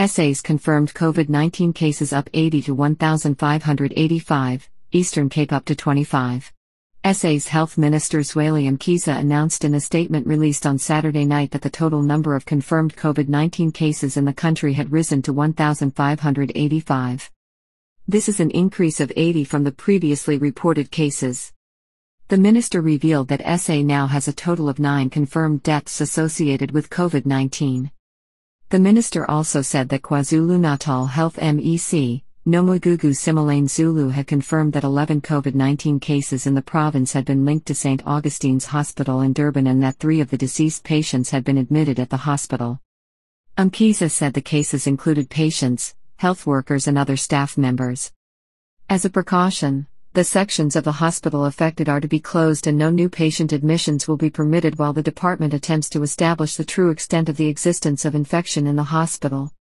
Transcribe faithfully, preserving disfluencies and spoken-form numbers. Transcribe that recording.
S A's confirmed COVID nineteen cases up eighty to one thousand five hundred eighty-five, Eastern Cape up to twenty-five. S A's Health Minister Zweli Mkhize announced in a statement released on Saturday night that the total number of confirmed COVID nineteen cases in the country had risen to one thousand five hundred eighty-five. This is an increase of eighty from the previously reported cases. The minister revealed that S A now has a total of nine confirmed deaths associated with COVID nineteen. The minister also said that KwaZulu-Natal Health M E C, Nomugugu Simelane Zulu had confirmed that eleven COVID nineteen cases in the province had been linked to Saint Augustine's Hospital in Durban and that three of the deceased patients had been admitted at the hospital. Mkhize said the cases included patients, health workers and other staff members. As a precaution, the sections of the hospital affected are to be closed and no new patient admissions will be permitted while the department attempts to establish the true extent of the existence of infection in the hospital.